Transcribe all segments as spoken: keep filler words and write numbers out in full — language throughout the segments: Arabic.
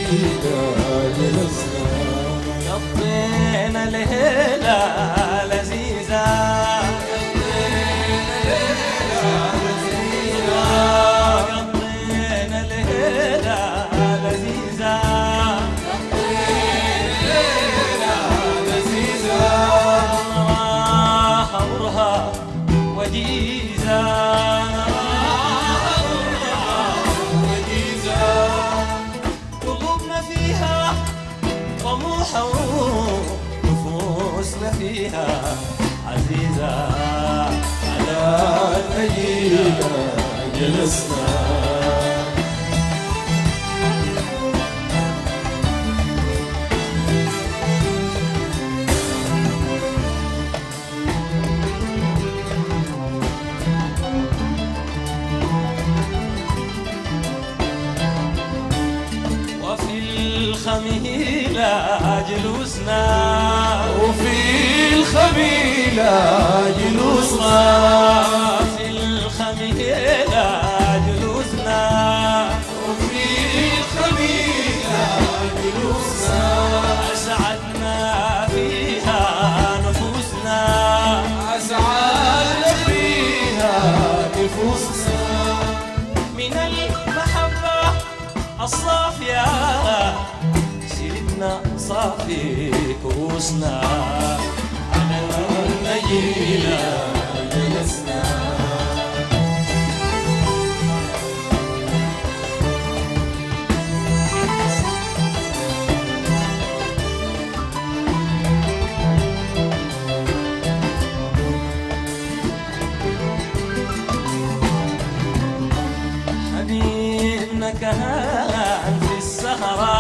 نجينا جلسنا قضينا ليلة لذيذة قضينا ليلة لذيذة نراها برها وجيزة قلوبنا فيها طموحة ونفوسنا فيها عزيزة على نجينا جلسنا الخميلة جلوسنا وفي الخميلة جلوسنا في الخميلة جلوسنا وفي الخميلة جلوسنا أسعدنا فيها نفوسنا أسعدنا فيها نفوسنا من المحبة الصافية شربنا صافي كؤوسنا على النجيلة جلسنا حبيبنا كان في السهرة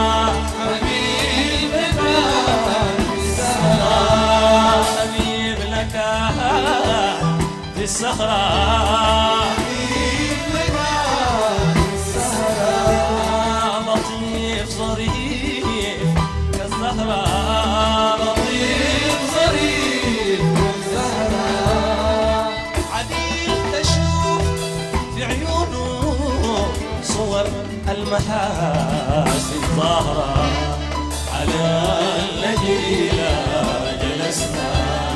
حبيبنا كان في السهرة حبيبنا كان في السهرة حبيبنا كان في السهرة لطيف ظريف كالزهرة لطيف ظريف كالزهرة عديل تشوف في عيونه صور المحاسن ظاهرة على النجيلة جلسنا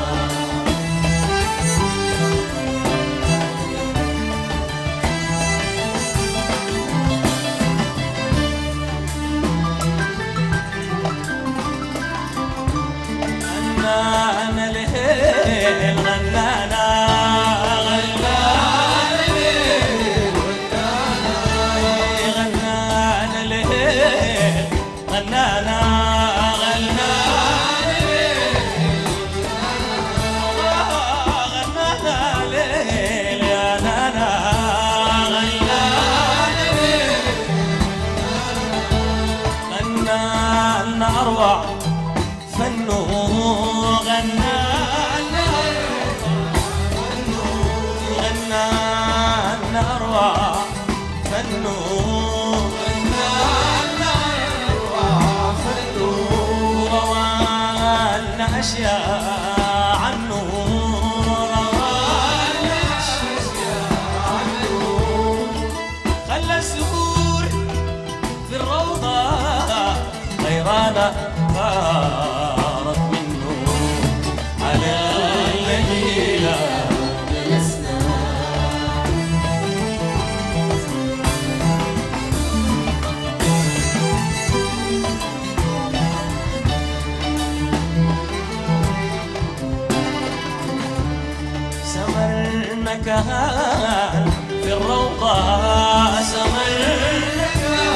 غنانا ليل غنانا غنانا ليل غنانا ليل غنانا غنانا ليل غنانا ليل يا نانا غنانا ليل غنانا أروع فنو غنانا غنانا أروع فنو غنانا أروع فنو روانا أشياء عنه روانا أشياء عنه خلى الزهور في الروضة غيرانا غارت منه على النجيلة جلسنا سمرنا كهان في الروضة سمرنا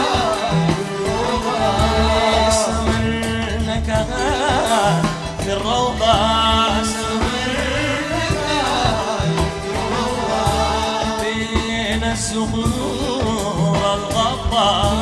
سمرنا كهان في الروضة سمرنا بين الزهور الغضاء